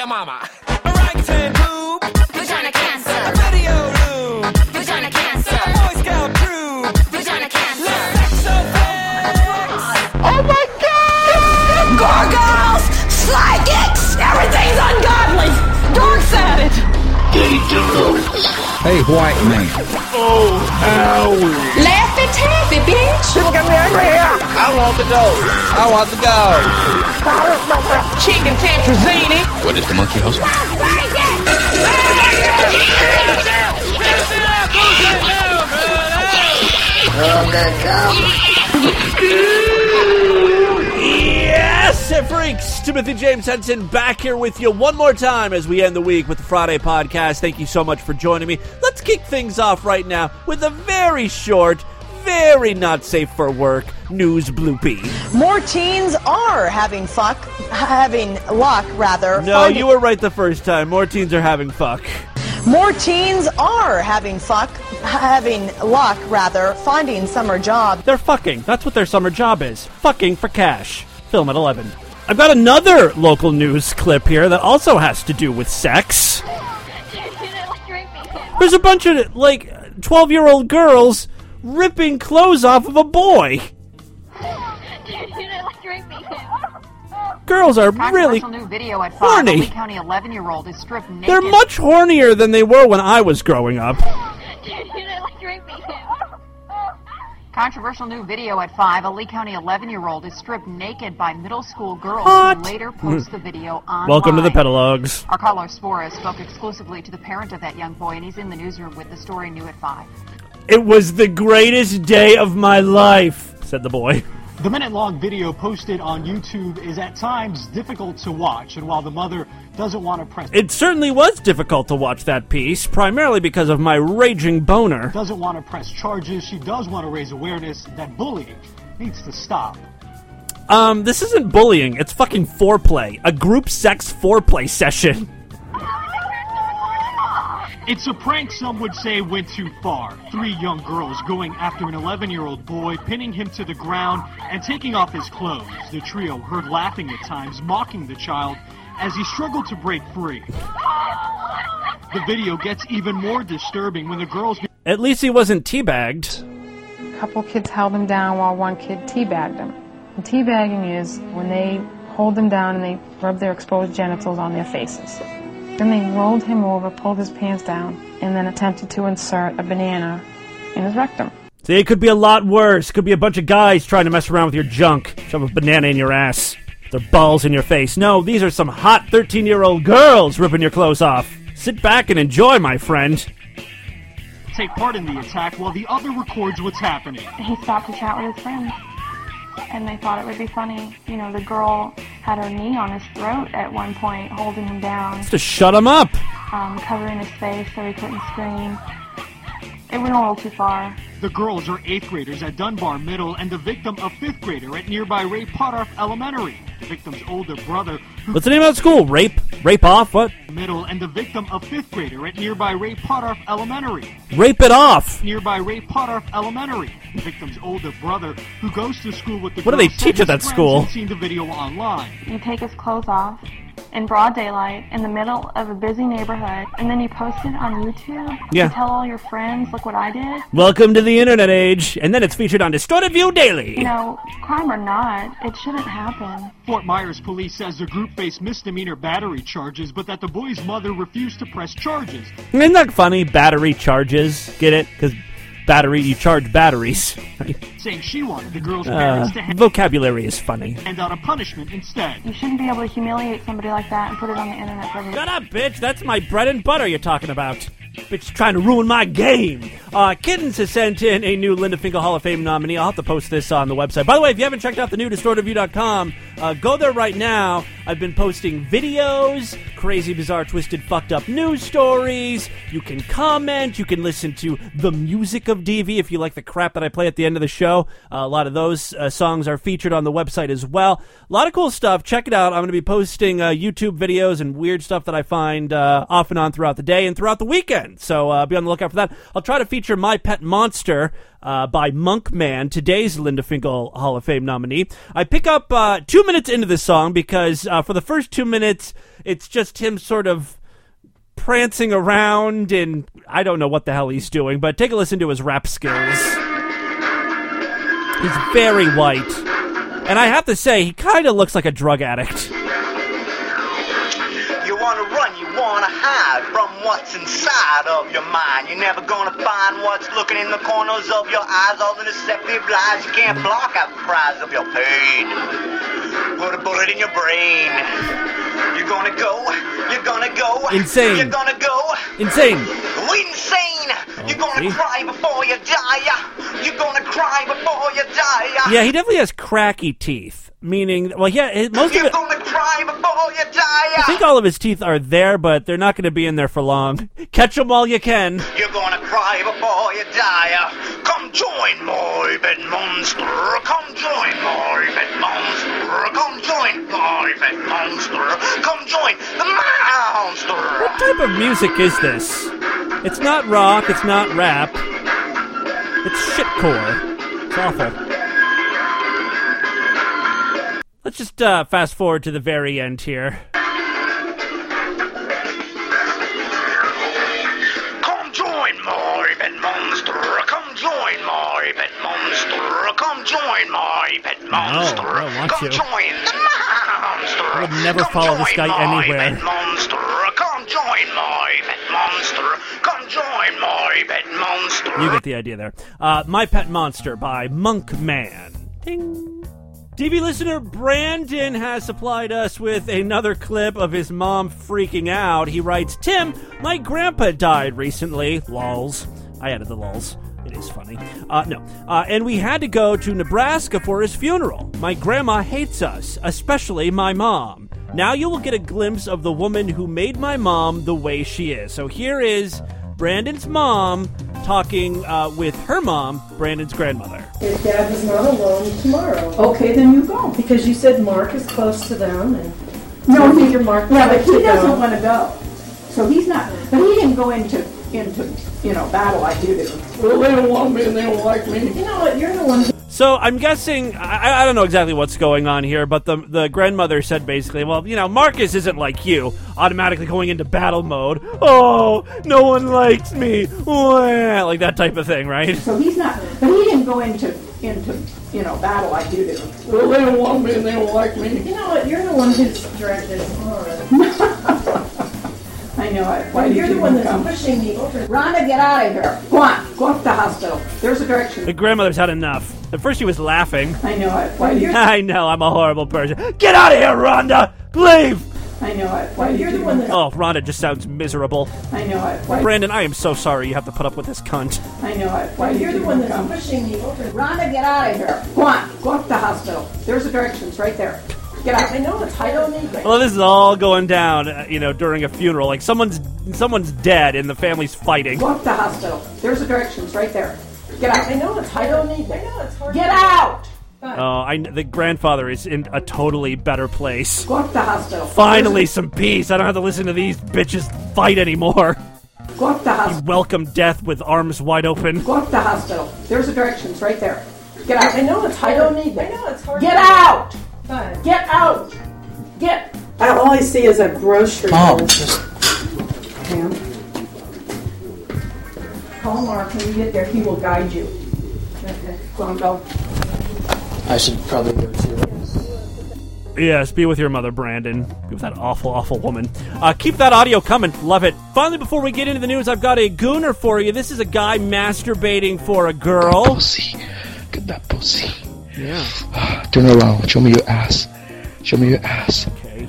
your mama. Orangutan poop. Vagina cancer. Video loom. Vagina cancer. Boy Scout troop. Vagina cancer. Sexofix. Oh my God! Gargoyles! Psychics! Everything's ungodly! Dark Savage! Hey, white man. Oh, Howie. Laffy Taffy, bitch! People get me angry here. I want the dough. I want the dough. Chicken tetrazzini. What is the monkey house? Yes, freaks! Timothy James Henson back here with you one more time as we end the week with the Friday podcast. Thank you so much for joining me. Let's kick things off right now with a very short, very not safe for work news bloopy. More teens are having luck. No, you were right the first time. More teens are having fuck. More teens are having luck, finding summer jobs. They're fucking. That's what their summer job is. Fucking for cash. Film at 11. I've got another local news clip here that also has to do with sex. There's a bunch of, 12-year-old girls ripping clothes off of a boy. Girls are really new video at horny. Lee County 11-year-old is stripped naked. They're much hornier than they were when I was growing up. Controversial new video at 5. A Lee County 11-year-old is stripped naked by middle school girls Hot. who later post the video online. Welcome to the Pedalogs. Our caller Spora spoke exclusively to the parent of that young boy, and he's in the newsroom with the story new at 5. It was the greatest day of my life, said the boy. The minute-long video posted on YouTube is at times difficult to watch, and while the mother doesn't want to press... It certainly was difficult to watch that piece, primarily because of my raging boner. ...doesn't want to press charges, she does want to raise awareness that bullying needs to stop. This isn't bullying, it's fucking foreplay. A group sex foreplay session. It's a prank some would say went too far. 3 young girls going after an 11-year-old boy, pinning him to the ground and taking off his clothes. The trio heard laughing at times, mocking the child as he struggled to break free. The video gets even more disturbing when the girls... At least he wasn't teabagged. A couple kids held him down while one kid teabagged him. And teabagging is when they hold them down and they rub their exposed genitals on their faces. Then they rolled him over, pulled his pants down, and then attempted to insert a banana in his rectum. See, it could be a lot worse. It could be a bunch of guys trying to mess around with your junk. Shove a banana in your ass. Their balls in your face. No, these are some hot 13-year-old girls ripping your clothes off. Sit back and enjoy, my friend. Take part in the attack while the other records what's happening. He stopped to chat with his friends, and they thought it would be funny. You know, the girl had her knee on his throat at one point, holding him down. Just to shut him up. Covering his face so he couldn't scream. It went a little too far. The girls are 8th graders at Dunbar Middle and the victim a 5th grader at nearby Ray Potoff Elementary. The victim's older brother... What's the name of that school? Rape off? What? Middle and the victim a 5th grader at nearby Ray Potoff Elementary. Rape it off! Nearby Ray Potoff Elementary. The victim's older brother, who goes to school with the What do they teach at that school? Seen the video online. You take his clothes off in broad daylight in the middle of a busy neighborhood, and then you post it on YouTube. Yeah. To tell all your friends, look what I did. Welcome to the internet age, and then it's featured on Distorted View Daily. You know, crime or not, it shouldn't happen. Fort Myers police says the group faced misdemeanor battery charges, but that the boy's mother refused to press charges. Isn't that funny? Battery charges. Get it? Because you charge batteries. Saying she wanted the girl's parents to vocabulary is funny. Hand out a punishment instead. You shouldn't be able to humiliate somebody like that and put it on the internet for everyone. Shut up, bitch. That's my bread and butter you're talking about. Bitch trying to ruin my game. Kittens has sent in a new Linda Finkel Hall of Fame nominee. I'll have to post this on the website. By the way, if you haven't checked out the new DistortedView.com, go there right now. I've been posting videos, crazy, bizarre, twisted, fucked up news stories. You can comment. You can listen to the music of DV if you like the crap that I play at the end of the show. A lot of those songs are featured on the website as well. A lot of cool stuff. Check it out. I'm going to be posting YouTube videos and weird stuff that I find off and on throughout the day and throughout the weekend. So be on the lookout for that. I'll try to feature my pet monster by Monkman, today's Linda Finkel Hall of Fame nominee. I pick up 2 minutes into the song because for the first 2 minutes, it's just him sort of prancing around, and I don't know what the hell he's doing, but take a listen to his rap skills. He's very white, and I have to say, he kind of looks like a drug addict. You wanna run, you wanna hide from what's inside of your mind. You're never gonna find what's looking in the corners of your eyes. All the deceptive lies, you can't block out the cries of your pain. Put a bullet in your brain. You're gonna go insane. You're gonna go insane. You're gonna cry before you die. You're gonna cry before you die. Yeah, he definitely has cracky teeth. Meaning, well, yeah, most of it. You're gonna cry before you die. I think all of his teeth are there, but they're not going to be in there for long. Catch them while you can. You're gonna cry before you die. Come join my pet monster. Come join my pet monster. Come join my pet monster. Come join the monster. What type of music is this? It's not rock. It's not rap. It's shitcore. It's awful. Let's just fast forward to the very end here. Come join my pet monster. Come join my pet monster. Come join my pet monster. No, I don't want Come to. join the monster. I would never follow this guy anywhere. Pet monster. Come join my pet monster. Come join my pet monster. You get the idea there. My Pet Monster by Monkman. Ding. TV listener Brandon has supplied us with another clip of his mom freaking out. He writes, Tim, my grandpa died recently. Lols. I added the lols. It is funny. And we had to go to Nebraska for his funeral. My grandma hates us, especially my mom. Now you will get a glimpse of the woman who made my mom the way she is. So here is Brandon's mom talking with her mom, Brandon's grandmother. If Dad was not alone tomorrow. Okay, then you go. Because you said Mark is close to them, and no, he, Mark. Yeah, but he doesn't want to go. So he's not. But he didn't go into battle like you do. Well, they don't want me and they don't like me. You know what? You're the one. So I'm guessing, I don't know exactly what's going on here, but the grandmother said basically, well, Marcus isn't like you, automatically going into battle mode. Oh, no one likes me. Like that type of thing, right? So he's not, but he didn't go into battle like you do. Well, they don't want me and they don't like me. You know what? You're the one who's dragged this on. I know it. Why you're the one that's pushing me over. Rhonda, get out of here. Go on. Go up to the hospital. There's a direction. The grandmother's had enough. At first she was laughing. I know it. Why I know, I'm a horrible person. Get out of here, Rhonda! Leave! I know it. Why you're the one that's... Oh, Rhonda just sounds miserable. I know it. Why... Brandon, I am so sorry you have to put up with this cunt. I know it. Why you're the one that's pushing me over. Rhonda, get out of here. Go on. Go up to the hospital. There's the directions right there. Get out. I know it's. I don't need that. Well, this is all going down, during a funeral. Like someone's dead and the family's fighting. Go up to the hospital. There's the directions right there. Get out. I know it's. I don't need that. I know it's hard. Get out. The grandfather is in a totally better place. Go up to the hospital. Finally, some peace. I don't have to listen to these bitches fight anymore. Go up to the hospital. You welcome death with arms wide open. Go up to the hospital. There's the directions right there. Get out. I know it's hard. I don't need that. I know it's hard. Get out. Get out! Get! All I see is a grocery. Pam. Call Mark when you get there. He will guide you. Okay. Go on, go. I should probably go too. Yes, be with your mother, Brandon. Be with that awful, awful woman. Keep that audio coming. Love it. Finally, before we get into the news, I've got a gooner for you. This is a guy masturbating for a girl. Pussy. Get that pussy. Yeah. Turn around. Show me your ass. Show me your ass. Okay.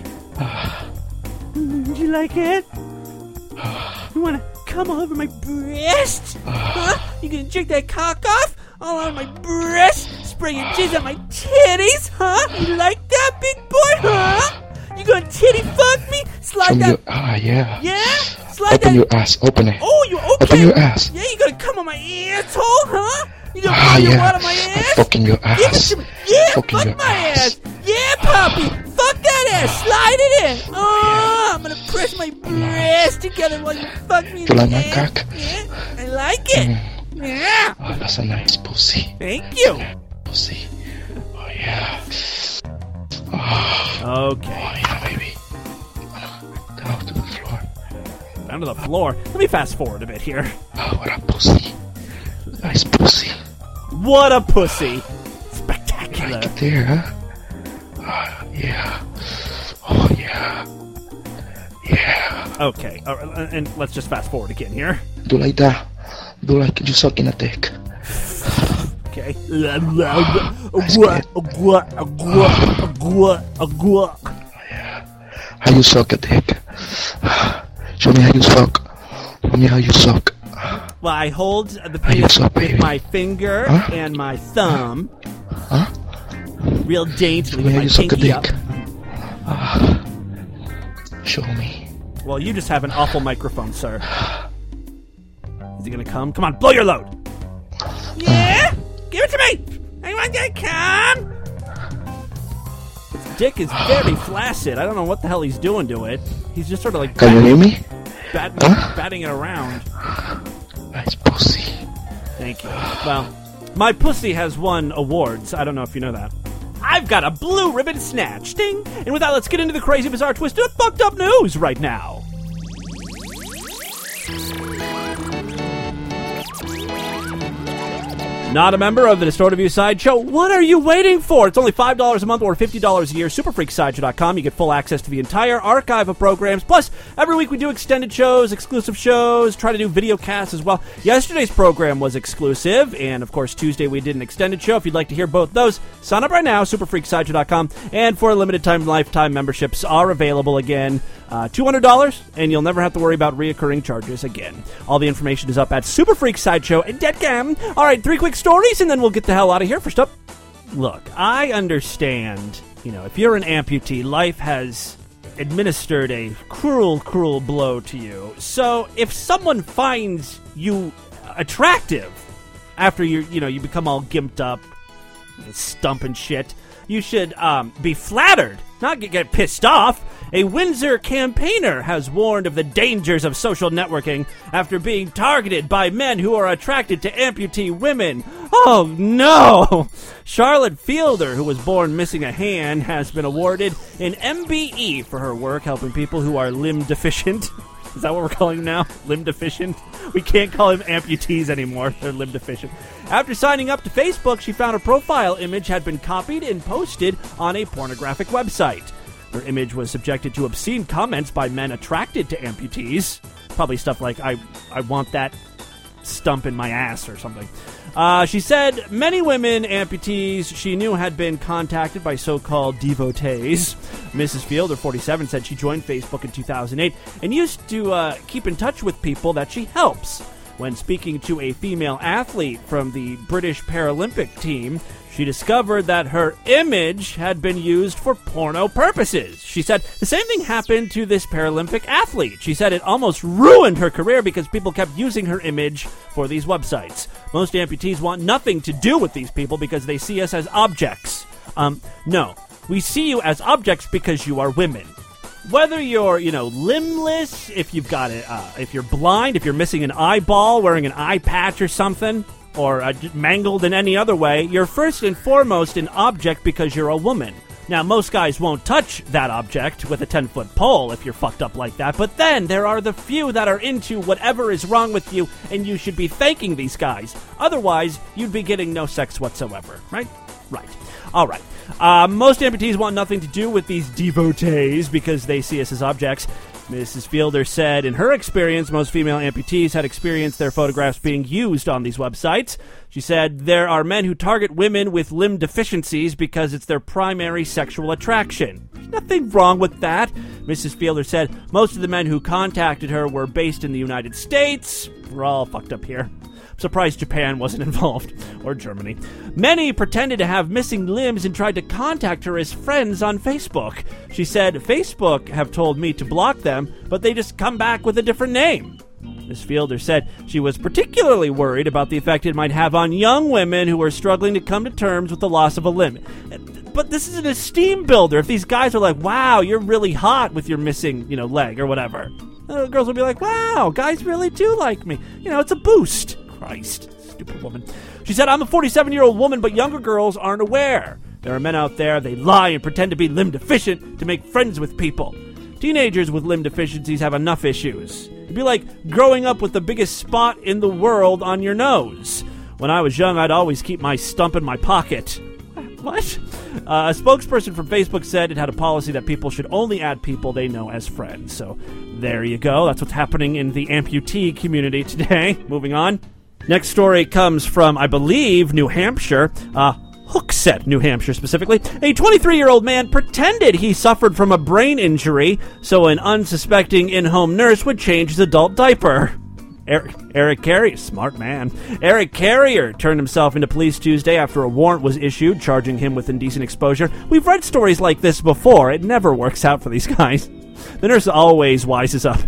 You like it? You want to come all over my breast? Huh? You gonna jerk that cock off? All on my breast? Spray your jizz on my titties? Huh? You like that, big boy? Huh? You gonna titty fuck me? Slide that. Yeah. Yeah? Slide open that. your ass. Open it. Oh, you okay? Open your ass. Yeah, you gonna come on my asshole, huh? You gonna blow your wad on my ass? I'm fucking your ass. Give it to me. Yeah, fucking fuck your my ass. Yeah, Poppy. Fuck that ass. Slide it in. Oh, I'm gonna press my breast together while you fuck me in You like the my ass. cock? Yeah, I like it. Yeah. Oh, that's a nice pussy. Thank you. Pussy. Oh, yeah. Okay. Oh, yeah, baby. Down to the floor. Down to the floor. Let me fast forward a bit here. Oh, what a pussy. Nice pussy. What a pussy. Spectacular. Right there, huh? Yeah. Oh, yeah. Yeah. Okay. And let's just fast forward again here. Do like that. Do like you sucking a dick. Okay. How you suck a dick? Show me how you suck. Show me how you suck. Well, I hold the penis with my finger and my thumb. Huh? Real daintily Show me with how my you suck a pinky dick. up. Show me. Well, you just have an awful microphone, sir. Is he gonna come? Come on, blow your load. Yeah? Give it to me! I want to come! His dick is very flaccid. I don't know what the hell he's doing to it. He's just sort of like... Can you hear me? Batting it around. Nice pussy. Thank you. Well, my pussy has won awards. I don't know if you know that. I've got a blue ribbon snatch. Ding! And with that, let's get into the crazy, bizarre, twisted, fucked up news right now. Not a member of the Distorted View Sideshow? What are you waiting for? It's only $5 a month or $50 a year. SuperFreakSideshow.com. You get full access to the entire archive of programs. Plus, every week we do extended shows, exclusive shows, try to do video casts as well. Yesterday's program was exclusive, and of course, Tuesday we did an extended show. If you'd like to hear both those, sign up right now, SuperFreakSideshow.com. And for a limited time, lifetime memberships are available again. $200, and you'll never have to worry about reoccurring charges again. All the information is up at SuperFreakSideshow.com. All right, 3 quick stories, and then we'll get the hell out of here. First up, look, I understand, if you're an amputee, life has administered a cruel, cruel blow to you. So if someone finds you attractive after you become all gimped up, stump and shit, you should be flattered, not get pissed off. A Windsor campaigner has warned of the dangers of social networking after being targeted by men who are attracted to amputee women. Oh no! Charlotte Fielder, who was born missing a hand, has been awarded an MBE for her work helping people who are limb deficient. Is that what we're calling them now? Limb deficient? We can't call them amputees anymore. They're limb deficient. After signing up to Facebook, she found her profile image had been copied and posted on a pornographic website. Her image was subjected to obscene comments by men attracted to amputees. Probably stuff like, I want that stump in my ass or something. She said many women amputees she knew had been contacted by so-called devotees. Mrs. Fielder, 47, said she joined Facebook in 2008 and used to keep in touch with people that she helps. When speaking to a female athlete from the British Paralympic team, she discovered that her image had been used for porno purposes. She said the same thing happened to this Paralympic athlete. She said it almost ruined her career because people kept using her image for these websites. Most amputees want nothing to do with these people because they see us as objects. No, we see you as objects because you are women. Whether you're, limbless, if you've got if you're blind, if you're missing an eyeball, wearing an eye patch or something, or mangled in any other way, you're first and foremost an object because you're a woman. Now, most guys won't touch that object with a 10-foot pole if you're fucked up like that, but then there are the few that are into whatever is wrong with you, and you should be thanking these guys. Otherwise, you'd be getting no sex whatsoever, right? Right. All right. Most amputees want nothing to do with these devotees because they see us as objects. Mrs. Fielder said in her experience, most female amputees had experienced their photographs being used on these websites. She said there are men who target women with limb deficiencies because it's their primary sexual attraction. There's nothing wrong with that. Mrs. Fielder said most of the men who contacted her were based in the United States. We're all fucked up here. Surprised Japan wasn't involved, or Germany. Many pretended to have missing limbs and tried to contact her as friends on Facebook. She said, Facebook have told me to block them, but they just come back with a different name. Ms. Fielder said she was particularly worried about the effect it might have on young women who are struggling to come to terms with the loss of a limb. But this is an esteem builder. If these guys are like, wow, you're really hot with your missing, leg or whatever, girls will be like, wow, guys really do like me. It's a boost. Christ, stupid woman. She said, I'm a 47-year-old woman, but younger girls aren't aware. There are men out there, they lie and pretend to be limb deficient to make friends with people. Teenagers with limb deficiencies have enough issues. It'd be like growing up with the biggest spot in the world on your nose. When I was young, I'd always keep my stump in my pocket. What? A spokesperson from Facebook said it had a policy that people should only add people they know as friends. So there you go. That's what's happening in the amputee community today. Moving on. Next story comes from, I believe, New Hampshire. Hooksett, New Hampshire specifically. A 23-year-old man pretended he suffered from a brain injury so an unsuspecting in-home nurse would change his adult diaper. Eric Carrier, smart man. Eric Carrier turned himself into police Tuesday after a warrant was issued charging him with indecent exposure. We've read stories like this before. It never works out for these guys. The nurse always wises up.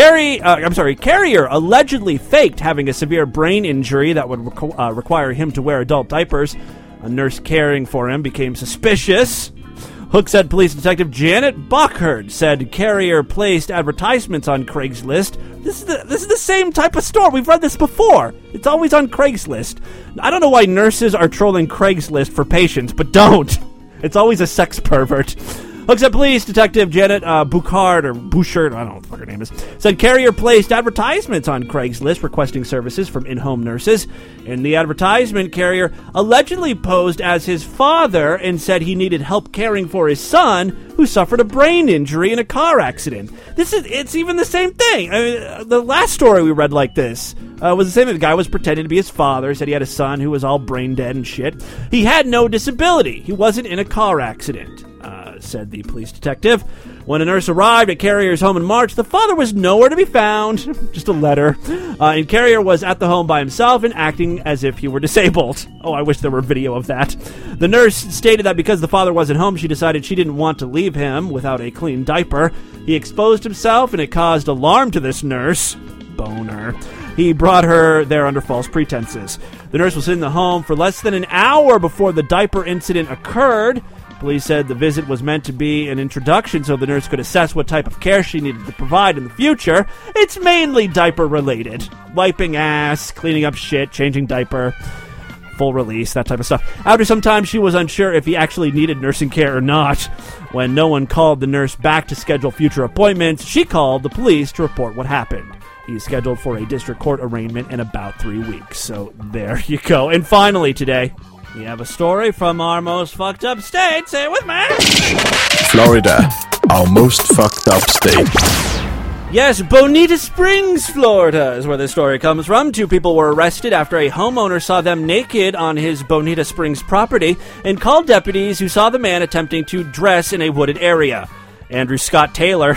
Carrier allegedly faked having a severe brain injury that would require him to wear adult diapers. A nurse caring for him became suspicious. Hooksett Police Detective Janet Buckhurd said Carrier placed advertisements on Craigslist. This is the same type of store. We've read this before. It's always on Craigslist. I don't know why nurses are trolling Craigslist for patients, but don't. It's always a sex pervert. Hooksett Police Detective Janet Bouchard, I don't know what the fuck her name is, said Carrier placed advertisements on Craigslist requesting services from in-home nurses. In the advertisement, Carrier allegedly posed as his father and said he needed help caring for his son who suffered a brain injury in a car accident. It's even the same thing. I mean, the last story we read like this was the same. The guy was pretending to be his father, said he had a son who was all brain dead and shit. He had no disability. He wasn't in a car accident. Said the police detective. When a nurse arrived at Carrier's home in March, the father was nowhere to be found. Just a letter. And Carrier was at the home by himself and acting as if he were disabled. Oh, I wish there were video of that. The nurse stated that because the father wasn't home, she decided she didn't want to leave him without a clean diaper. He exposed himself, and it caused alarm to this nurse. Boner. He brought her there under false pretenses. The nurse was in the home for less than an hour before the diaper incident occurred. Police said the visit was meant to be an introduction so the nurse could assess what type of care she needed to provide in the future. It's mainly diaper-related. Wiping ass, cleaning up shit, changing diaper, full release, that type of stuff. After some time, she was unsure if he actually needed nursing care or not. When no one called the nurse back to schedule future appointments, she called the police to report what happened. He's scheduled for a district court arraignment in about 3 weeks. So there you go. And finally today, we have a story from our most fucked up state. Say it with me. Florida, our most fucked up state. Yes, Bonita Springs, Florida is where this story comes from. 2 people were arrested after a homeowner saw them naked on his Bonita Springs property and called deputies who saw the man attempting to dress in a wooded area. Andrew Scott Taylor,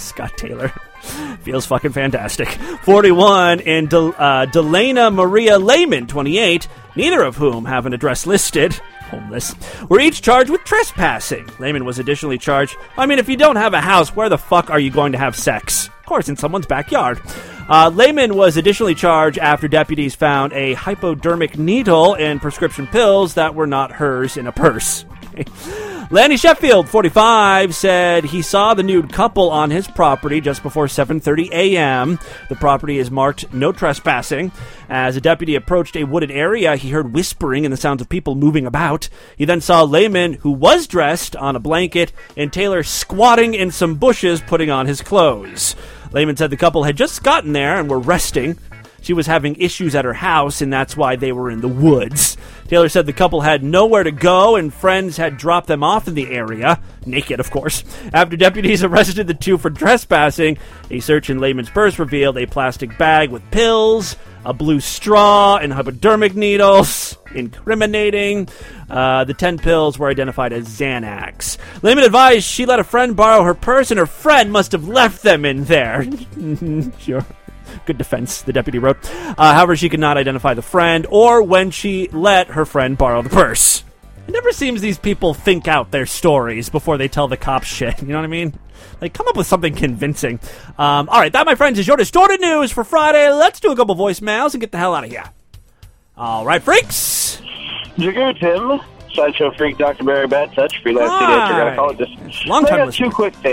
feels fucking fantastic, 41, and Delana Maria Lehman, 28, neither of whom have an address listed, homeless, were each charged with trespassing. Lehman was additionally charged, if you don't have a house, where the fuck are you going to have sex? Of course, in someone's backyard. Lehman was additionally charged after deputies found a hypodermic needle and prescription pills that were not hers in a purse. Lanny Sheffield, 45, said he saw the nude couple on his property just before 7:30 a.m. The property is marked no trespassing. As a deputy approached a wooded area, he heard whispering and the sounds of people moving about. He then saw Lehman, who was dressed, on a blanket, and Taylor squatting in some bushes putting on his clothes. Lehman said the couple had just gotten there and were resting. She was having issues at her house, and that's why they were in the woods. Taylor said the couple had nowhere to go, and friends had dropped them off in the area. Naked, of course. After deputies arrested the 2 for trespassing, a search in Lehman's purse revealed a plastic bag with pills, a blue straw, and hypodermic needles. Incriminating. The 10 pills were identified as Xanax. Lehman advised she let a friend borrow her purse, and her friend must have left them in there. Sure. Good defense, the deputy wrote. However, she could not identify the friend or when she let her friend borrow the purse. It never seems these people think out their stories before they tell the cops shit. You know what I mean? Like, come up with something convincing. All right, that, my friends, is your distorted news for Friday. Let's do a couple voicemails and get the hell out of here. All right, freaks. Jagoo, Tim. Sideshow Freak, Dr. Barry Bad Touch, freelance pediatric gynecologist. Long time I got 2 quick things.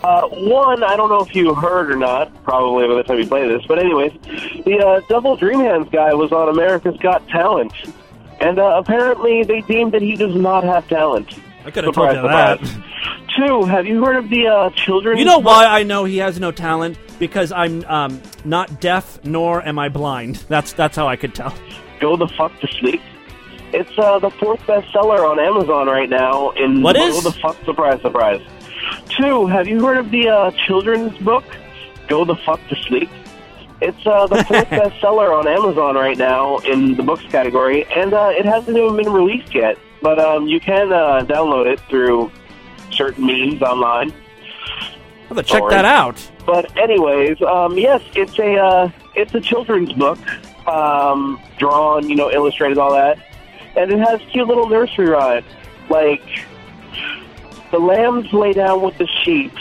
One, I don't know if you heard or not, probably by the time you play this, but anyways, the Double Dream Hands guy was on America's Got Talent, and apparently they deemed that he does not have talent. I could have told you that. Two, have you heard of the children's... You know why I know he has no talent? Because I'm not deaf, nor am I blind. That's how I could tell. Go the fuck to sleep. It's the fourth bestseller on Amazon right now. What is? Go the fuck, surprise, surprise. Two, have you heard of the children's book, Go the Fuck to Sleep? It's the fourth bestseller on Amazon right now in the books category, and it hasn't even been released yet. But you can download it through certain means online. I'll have to check that out. But anyways, yes, it's a children's book, drawn, illustrated, all that, and it has cute little nursery rhymes like the lambs lay down with the sheep.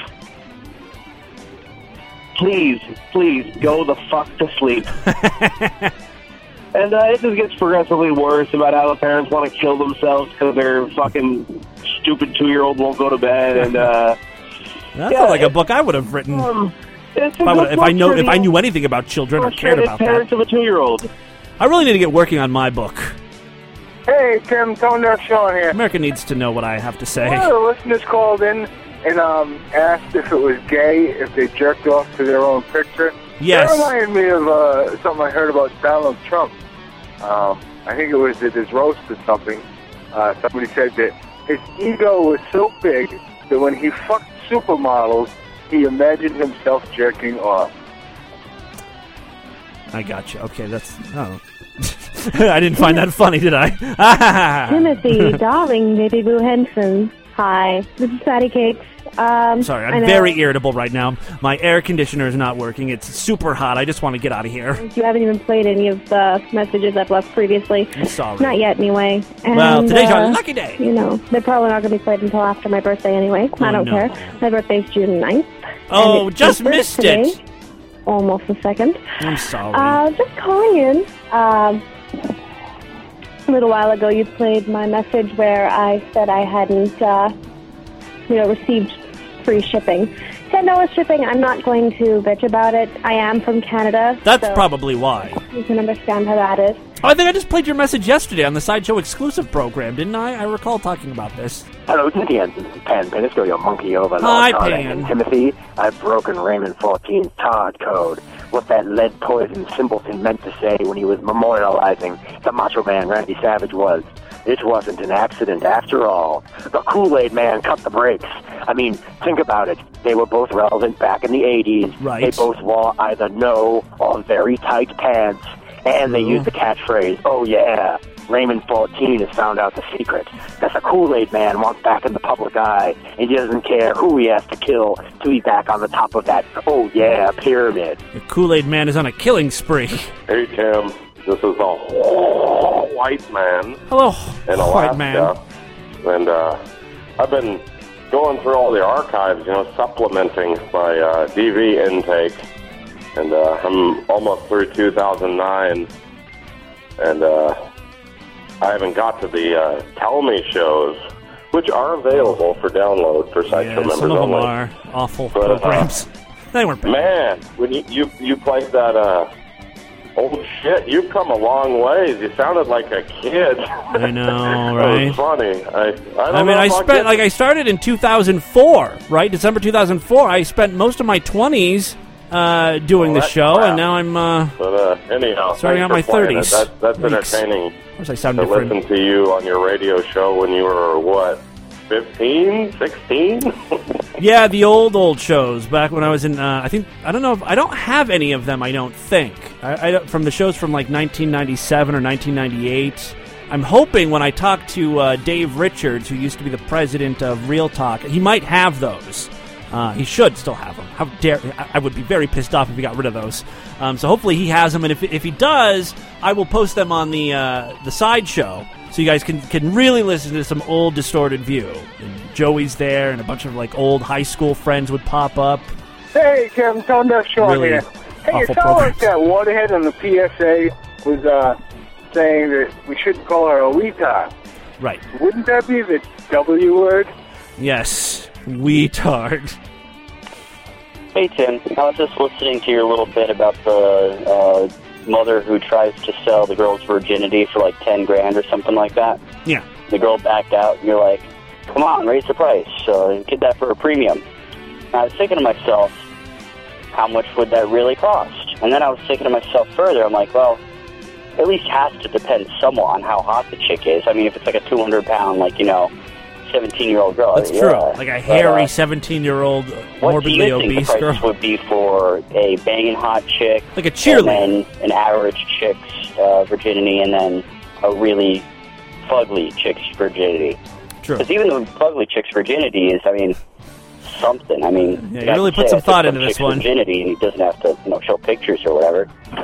Please go the fuck to sleep. And it just gets progressively worse about how the parents want to kill themselves because their fucking stupid 2-year-old won't go to bed. And that sounds like a book I would have written if I knew anything about children or cared about parents that. of a 2-year-old. I really need to get working on my book. Hey, Tim, Tone Deaf Sean here. America needs to know what I have to say. One of the listeners called in and asked if it was gay if they jerked off to their own picture. Yes. That reminded me of something I heard about Donald Trump. I think it was at his roast or something. Somebody said that his ego was so big that when he fucked supermodels, he imagined himself jerking off. I got you. Okay, that's... Oh. I didn't find that funny, did I? Timothy, darling, baby boo Henson. Hi, this is Patty Cakes. Sorry, I'm very irritable right now. My air conditioner is not working. It's super hot. I just want to get out of here. You haven't even played any of the messages I've left previously. I'm sorry. Not yet, anyway. And, well, today's our lucky day. They're probably not going to be played until after my birthday anyway. I don't care. My birthday's June 9th. Oh, just missed it. Almost a second. I'm sorry. Just calling in. A little while ago, you played my message where I said I hadn't, received free shipping. $10 shipping. I'm not going to bitch about it. I am from Canada. That's probably why. You can understand how that is. Oh, I think I just played your message yesterday on the Sideshow exclusive program, didn't I? I recall talking about this. Hello, Timothy Hansen. Pan Penisco, your monkey over. Hi, Pan. And Timothy, I've broken Raymond 14's Todd code. What that lead poison simpleton meant to say when he was memorializing the Macho Man Randy Savage was, it wasn't an accident after all. The Kool-Aid Man cut the brakes. I mean, think about it. They were both relevant back in the 80s. Right. They both wore either no or very tight pants. And they used the catchphrase, oh yeah, Raymond 14 has found out the secret. That the Kool-Aid Man wants back in the public eye, and he doesn't care who he has to kill to be back on the top of that, oh yeah, pyramid. The Kool-Aid Man is on a killing spree. Hey, Tim. This is a white man Hello, in white Alaska. man. And I've been going through all the archives, supplementing my DV intake. And I'm almost through 2009, and I haven't got to the Tell Me shows, which are available for download for Sideshow members some of them only. are awful programs. They weren't bad. Man, when you played that old shit, you've come a long ways. You sounded like a kid. I know, right? It was funny. I started in 2004, right? December 2004. I spent most of my 20s doing the show, crap. and now I'm anyhow, starting out my 30s. That's entertaining. Of course, I sound to different. listen to you on your radio show when you were what, 15, 16? Yeah, the old shows back when I was in. I don't have any of them. I don't think from the shows from like 1997 or 1998. I'm hoping when I talk to Dave Richards, who used to be the president of Real Talk, he might have those. He should still have them. How dare... I would be very pissed off if he got rid of those. So hopefully he has them, and if he does, I will post them on the Sideshow, so you guys can really listen to some old Distorted View. And Joey's there, and a bunch of like old high school friends would pop up. Hey, Kevin, Tone Deaf Sean Really here. Hey, it awful sounded like programs. that waterhead on the PSA was saying that we shouldn't call her a retard. Right. Wouldn't that be the W word? Yes. Weetard. Hey, Tim. I was just listening to your little bit about the mother who tries to sell the girl's virginity for like $10,000 or something like that. Yeah. The girl backed out, and you're like, come on, raise the price. Get that for a premium. And I was thinking to myself, how much would that really cost? And then I was thinking to myself further, I'm like, well, at least has to depend somewhat on how hot the chick is. I mean, if it's like a 200-pound, 17-year-old girl. That's true. Like a hairy 17-year-old, morbidly obese girl. What do you think the price would be for a banging hot chick? Like a cheerleader. And then an average chick's virginity, and then a really fugly chick's virginity. True. Because even the fugly chick's virginity is, something. Yeah, you really put some thought into this one. Virginity, and he doesn't have to, show pictures or whatever.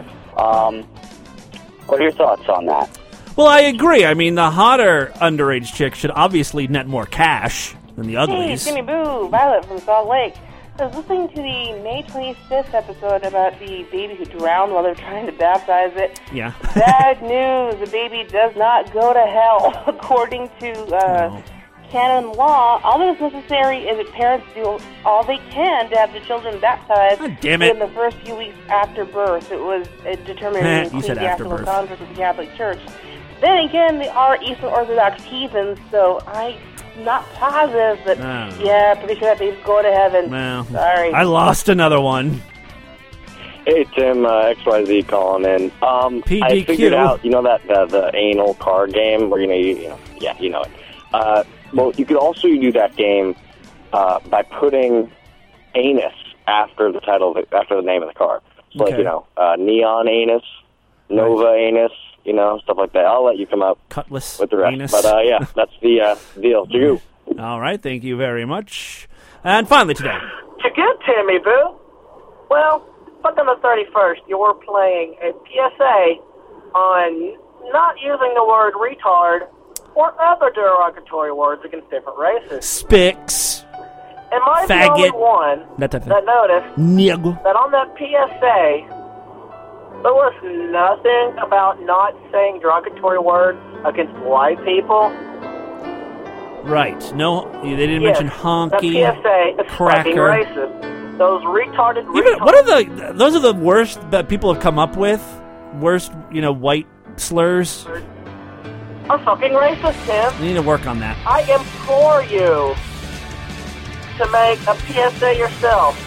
What are your thoughts on that? Well, I agree. The hotter underage chick should obviously net more cash than the uglies. Hey, Jimmy Boo, Violet from Salt Lake. I was listening to the May 25th episode about the baby who drowned while they're trying to baptize it. Yeah. Bad news. The baby does not go to hell. According to canon law, all that is necessary is that parents do all they can to have the children baptized damn it. in the first few weeks after birth. It was determined in the Ecclesiastical Conference of the Catholic Church. Then again, they are Eastern Orthodox heathens, so I'm not positive, but yeah, pretty sure that baby's going to heaven. Well, sorry. I lost another one. Hey, Tim, XYZ calling in. PDQ. I figured out, that the anal card game where, you know it. Well, you could also do that game by putting anus after the title, after the name of the card. So, Okay. Neon Anus, Nova Anus, stuff like that. I'll let you come up Cutlass with the rest. Anus. But, yeah, that's the deal. To you. All right, thank you very much. And finally today. You good, Timmy Boo? Well, back on the 31st, you were playing a PSA on not using the word retard or other derogatory words against different races. Spicks. Am I the only Faggot. one That type of that noticed Nigga. that on that PSA, there was nothing about not saying derogatory words against white people? Right. No, they didn't Yes, mention honky, that PSA is fucking cracker. racist. Those retarded Even what are those are the worst that people have come up with? Worst, white slurs. are fucking racist, Tim. You need to work on that. I implore you to make a PSA yourself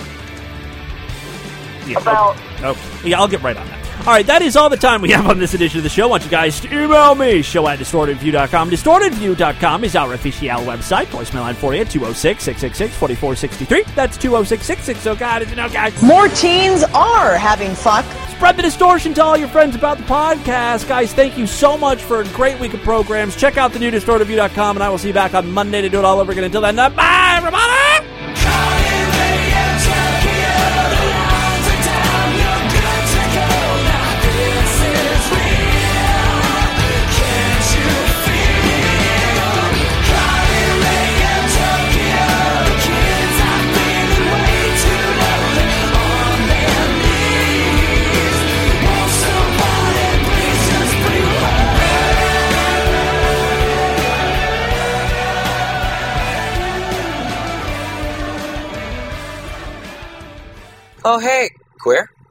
about... Yeah, I'll get right on that. All right, that is all the time we have on this edition of the show. I want you guys to email me, show@distortedview.com. Distortedview.com is our official website. Voicemail line for you, 206-666-4463. That's 206-660. God, is it now, guys? More teens are having fuck. Spread the distortion to all your friends about the podcast. Guys, thank you so much for a great week of programs. Check out the new distortedview.com, and I will see you back on Monday to do it all over again. Until then, bye, everybody! Oh, hey, queer.